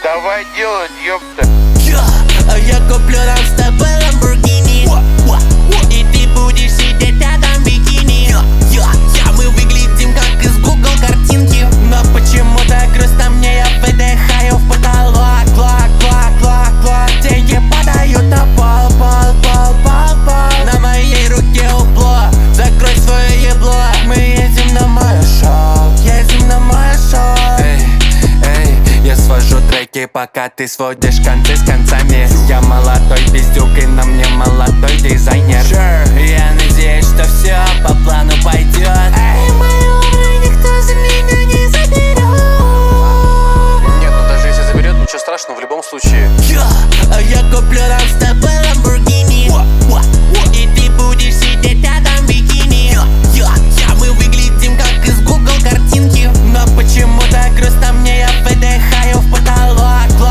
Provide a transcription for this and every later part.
Давай делать, ёпта. Я куплю нам с тобой Lamborghini, и ты будешь сидеть рядом в бикини. Мы выглядим как из Google картинки, но почему-то грустно мне, я выдыхаю в потолок. Деньги падают на пол. На моей руке упло, закрой свое ебло. Мы едем на мое шоу, Эй, я свожу треки, пока ты сводишь концы с концами. Я молодой пиздюк, и на мне молодой дизайнер. Я надеюсь, что все по плану пойдет. Эй, мою никто за меня не заберет. Нет, ну даже если заберет, ничего страшного в любом случае. Я куплю нам с тобой Lamborghini, и ты будешь сидеть рядом в бикини. Мы выглядим как из Google картинки, но почему-то грустно мне, я выдыхаю в потолок.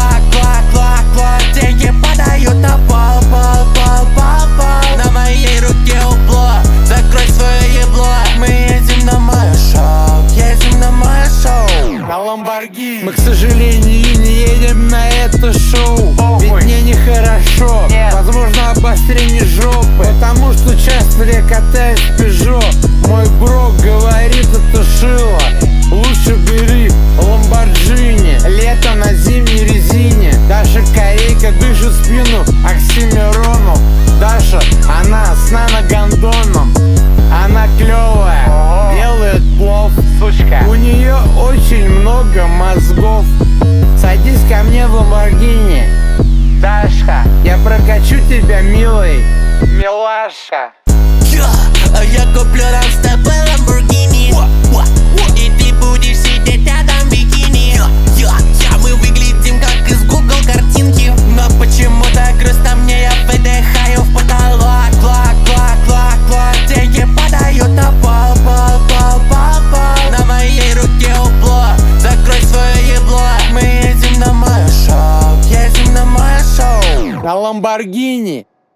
Деньги падают на пол. На моей руке упло, закрой свое ебло. Мы едем на мое шоу, На Lamborghini. Мы, к сожалению, не едем на это шоу, ведь мне нехорошо. Возможно, обострение жопы, потому что часто я катаюсь в Peugeot. Мой бро говорит, это шило, лучше бери Lamborghini. Лето на зимней резине. Даша корейка дышит в спину Оксимирону. Даша, она с наногандоном. Она клевая, делает плов, сучка. У нее очень много мозгов. Садись ко мне в Lamborghini, Дашка, я прокачу тебя, милый, милаша. Я куплю нам с